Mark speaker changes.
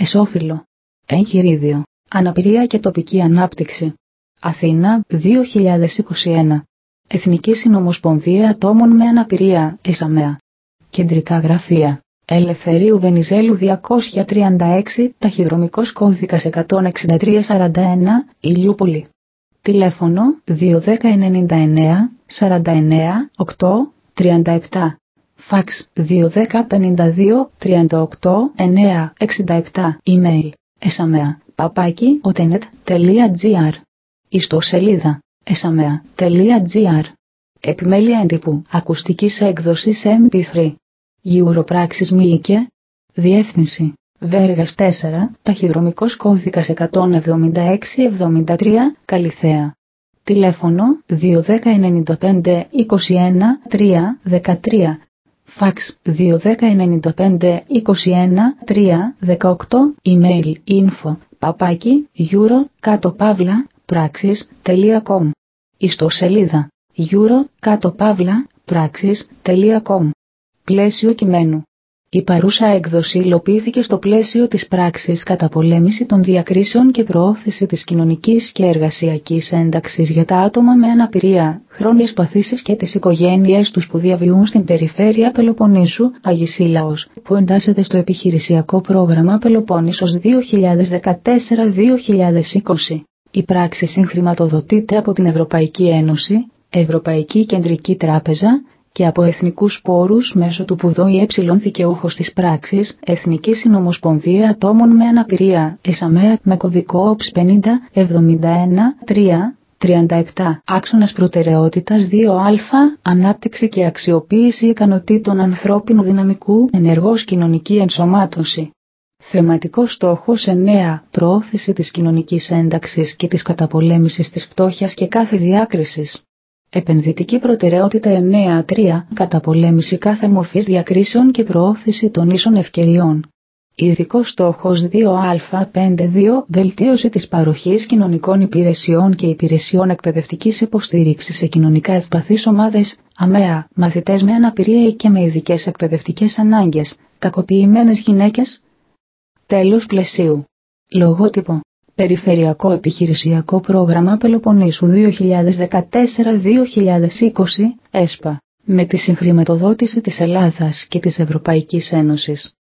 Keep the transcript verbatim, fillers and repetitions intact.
Speaker 1: Εσόφυλλο. Εγχειρίδιο. Αναπηρία και τοπική ανάπτυξη. Αθήνα, δύο χιλιάδες είκοσι ένα. Εθνική Συνομοσπονδία Ατόμων με Αναπηρία, ΕΣΑΜΕΑ. Κεντρικά γραφεία. Ελευθερίου Βενιζέλου διακόσια τριάντα έξι, ταχυδρομικός κώδικας εκατόν εξήντα τρία σαράντα ένα, Ηλιούπολη. Τηλέφωνο δύο ένα μηδέν εννιά εννέα σαράντα εννέα οκτώ τριάντα επτά. Φαξ δύο ένα πενήντα δύο τριάντα οκτώ εννέα εξήντα επτά. Email εsamea παπάκι otenet.gr. Ιστοσελίδα esamea.gr. Επιμέλεια έντυπου ακουστικής έκδοσης εμ πι θρι. Γιουροπράξης Μήλικε. Διεύθυνση Βέργας τέσσερα, ταχυδρομικός κώδικας εκατόν εβδομήντα έξι εβδομήντα τρία, Καλιθέα. Τηλέφωνο δύο ένα εννιά πέντε είκοσι ένα τρία δεκατρία. Φαξ δύο ένα εννιά πέντε είκοσι ένα τρία δεκαοκτώ. Email info παπάκι euro κάτω παύλα πράξεις.com. Ιστοσελίδα euro κάτω παύλα πράξεις.com. Πλαίσιο κειμένου. Η παρούσα έκδοση υλοποιήθηκε στο πλαίσιο της πράξης καταπολέμηση των διακρίσεων και προώθηση της κοινωνικής και εργασιακής ένταξης για τα άτομα με αναπηρία, χρόνιες παθήσεις και τις οικογένειες τους που διαβιούν στην περιφέρεια Πελοποννήσου, Αγισίλαος, που εντάσσεται στο επιχειρησιακό πρόγραμμα Πελοπόννησος δύο χιλιάδες δεκατέσσερα με δύο χιλιάδες είκοσι. Η πράξη συγχρηματοδοτείται από την Ευρωπαϊκή Ένωση, Ευρωπαϊκή Κεντρική Τράπεζα, και από εθνικούς πόρους μέσω του ΠΟΥΔΟΗ ΕΕ δικαιούχος της πράξης, Εθνική Συνομοσπονδία Ατόμων με Αναπηρία, ΕΣΑΜΕΑ, με κωδικό ΟΠΣ πενήντα εβδομήντα ένα τρία τριάντα επτά. Άξονας προτεραιότητας δύο α, ανάπτυξη και αξιοποίηση ικανοτήτων ανθρώπινου δυναμικού, ενεργός κοινωνική ενσωμάτωση. Θεματικός στόχος εννέα. Προώθηση της κοινωνικής ένταξης και της καταπολέμησης της φτώχειας και κάθε διάκρισης. Επενδυτική προτεραιότητα εννέα τρία. Καταπολέμηση κάθε μορφής διακρίσεων και προώθηση των ίσων ευκαιριών. Ειδικός στόχος δύο α πέντε δύο. Βελτίωση της παροχής κοινωνικών υπηρεσιών και υπηρεσιών εκπαιδευτικής υποστήριξης σε κοινωνικά ευπαθείς ομάδες, ΑΜΕΑ, μαθητές με αναπηρία και με ειδικές εκπαιδευτικές ανάγκες, κακοποιημένες γυναίκες. Τέλος πλαισίου. Λογότυπο. Περιφερειακό Επιχειρησιακό Πρόγραμμα Πελοποννήσου δύο χιλιάδες δεκατέσσερα με δύο χιλιάδες είκοσι, ΕΣΠΑ, με τη συγχρηματοδότηση της Ελλάδας και της Ευρωπαϊκής Ένωσης.